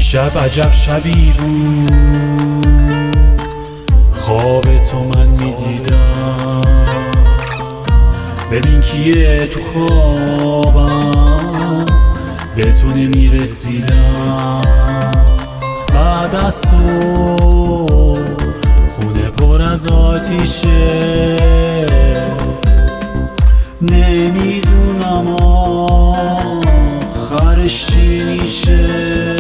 دیشب عجب شبی بود، خواب تو من میدیدم. ببین کیه تو خوابم، به تو نمیرسیدم. بعد از تو خونه پر از آتیشه، نمیدونم آخرش چی میشه.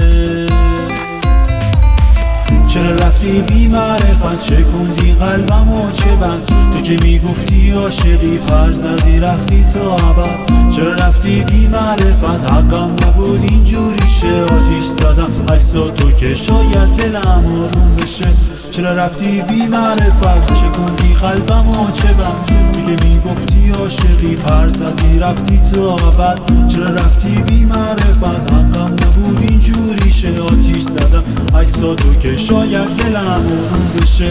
چرا رفتی بی معرفت، شکوندی قلبمو چه بند؟ تو که میگفتی عاشقی پر زدی رفتی تا ابد. چرا رفتی بی معرفت، حقم نبود اینجوری شه. آتیش زدم عکسا تو که شاید دلم آروم بشه. چرا رفتی بی معرفت، شکوندی قلبمو چه بند؟ تو که میگفتی عاشقی پر زدی رفتی تا ابد. چرا رفتی بی معرفت، حقم نبود اینجوری شه. آتیش زدم عکسا تو که شاید دلم آروم بشه.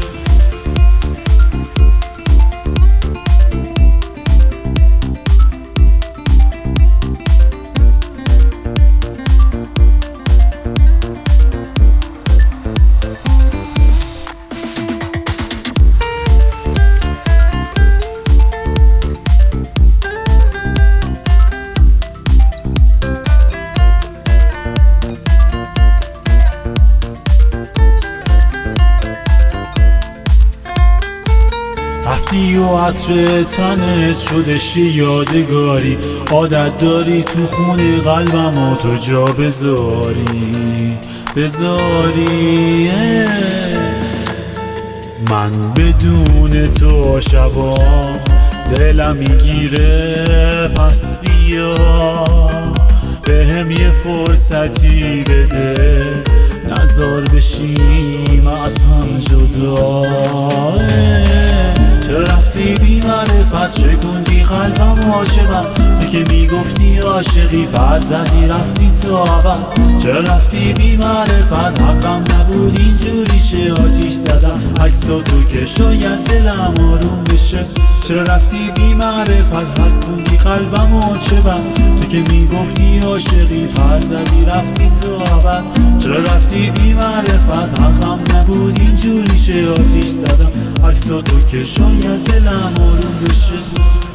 رفتی و عطر تنت شدش یادگاری، عادت داری تو خونه قلبم و تو جا بذاری. من بدون تو شبا دلم میگیره، پس بیا بهم یه فرصتی بده، نزار بشیم از هم جدا. چرا رفتی بی معرفت، شکوندی قلبم عاشقم؟ تو که میگفتی عاشقی پر زدی رفتی تا ابد. چرا رفتی بی معرفت، حقم نبود اینجوری شه. آتیش زدم عکسا تو که شاید دلم آروم بشه. چرا رفتی بی معرفت، حقوندی قلبمو چه بند؟ تو که میگفتی عاشقی پر زدی رفتی تا ابد. چرا رفتی بی معرفت، حقم نبود اینجوری شه. آتیش زدم عکسا تو که شاید دلم آروم بشه.